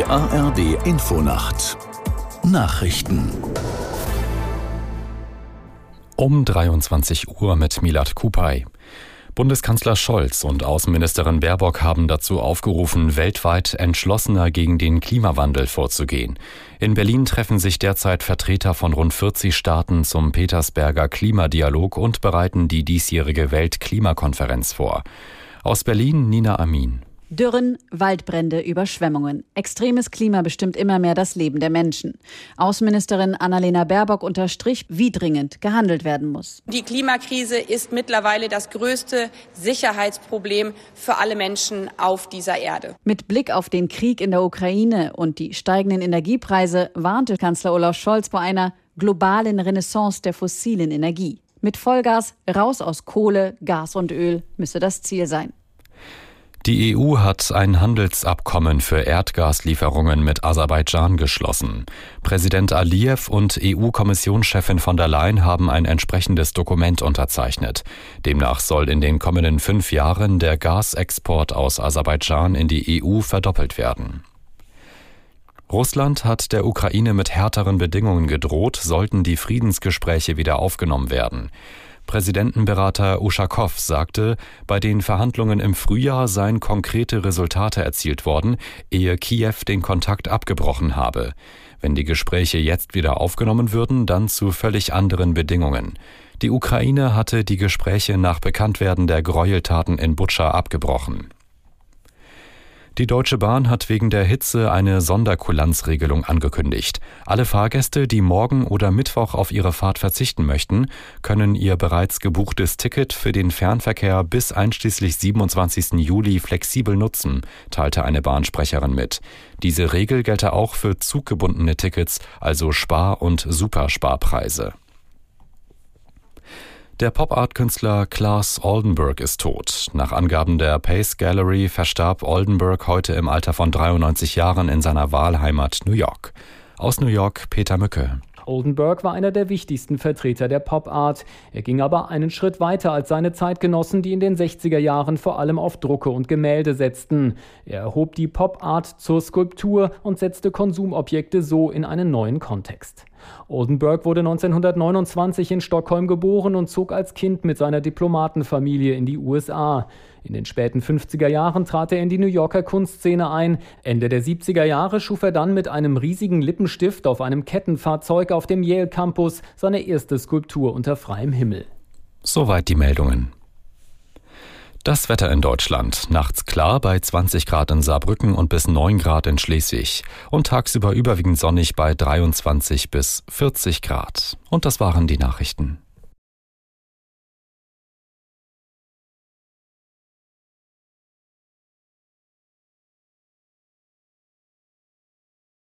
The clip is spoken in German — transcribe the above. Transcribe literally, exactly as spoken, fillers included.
A R D Infonacht Nachrichten um dreiundzwanzig Uhr mit Milad Kupay. Bundeskanzler Scholz und Außenministerin Baerbock haben dazu aufgerufen, weltweit entschlossener gegen den Klimawandel vorzugehen. In Berlin treffen sich derzeit Vertreter von rund vierzig Staaten zum Petersberger Klimadialog und bereiten die diesjährige Weltklimakonferenz vor. Aus Berlin Nina Amin. Dürren, Waldbrände, Überschwemmungen. Extremes Klima bestimmt immer mehr das Leben der Menschen. Außenministerin Annalena Baerbock unterstrich, wie dringend gehandelt werden muss. Die Klimakrise ist mittlerweile das größte Sicherheitsproblem für alle Menschen auf dieser Erde. Mit Blick auf den Krieg in der Ukraine und die steigenden Energiepreise warnte Kanzler Olaf Scholz vor einer globalen Renaissance der fossilen Energie. Mit Vollgas raus aus Kohle, Gas und Öl müsse das Ziel sein. Die E U hat ein Handelsabkommen für Erdgaslieferungen mit Aserbaidschan geschlossen. Präsident Aliyev und E U-Kommissionschefin von der Leyen haben ein entsprechendes Dokument unterzeichnet. Demnach soll in den kommenden fünf Jahren der Gasexport aus Aserbaidschan in die E U verdoppelt werden. Russland hat der Ukraine mit härteren Bedingungen gedroht, sollten die Friedensgespräche wieder aufgenommen werden. Präsidentenberater Uschakow sagte, bei den Verhandlungen im Frühjahr seien konkrete Resultate erzielt worden, ehe Kiew den Kontakt abgebrochen habe. Wenn die Gespräche jetzt wieder aufgenommen würden, dann zu völlig anderen Bedingungen. Die Ukraine hatte die Gespräche nach Bekanntwerden der Gräueltaten in Butscha abgebrochen. Die Deutsche Bahn hat wegen der Hitze eine Sonderkulanzregelung angekündigt. Alle Fahrgäste, die morgen oder Mittwoch auf ihre Fahrt verzichten möchten, können ihr bereits gebuchtes Ticket für den Fernverkehr bis einschließlich siebenundzwanzigsten Juli flexibel nutzen, teilte eine Bahnsprecherin mit. Diese Regel gelte auch für zuggebundene Tickets, also Spar- und Supersparpreise. Der Pop-Art-Künstler Claes Oldenburg ist tot. Nach Angaben der Pace Gallery verstarb Oldenburg heute im Alter von dreiundneunzig Jahren in seiner Wahlheimat New York. Aus New York Peter Mücke. Oldenburg war einer der wichtigsten Vertreter der Pop-Art. Er ging aber einen Schritt weiter als seine Zeitgenossen, die in den sechziger Jahren vor allem auf Drucke und Gemälde setzten. Er erhob die Pop-Art zur Skulptur und setzte Konsumobjekte so in einen neuen Kontext. Oldenburg wurde neunzehnhundertneunundzwanzig in Stockholm geboren und zog als Kind mit seiner Diplomatenfamilie in die U S A. In den späten fünfziger Jahren trat er in die New Yorker Kunstszene ein. Ende der siebziger Jahre schuf er dann mit einem riesigen Lippenstift auf einem Kettenfahrzeug auf dem Yale Campus seine erste Skulptur unter freiem Himmel. Soweit die Meldungen. Das Wetter in Deutschland. Nachts klar bei zwanzig Grad in Saarbrücken und bis neun Grad in Schleswig. Und tagsüber überwiegend sonnig bei dreiundzwanzig bis vierzig Grad. Und das waren die Nachrichten.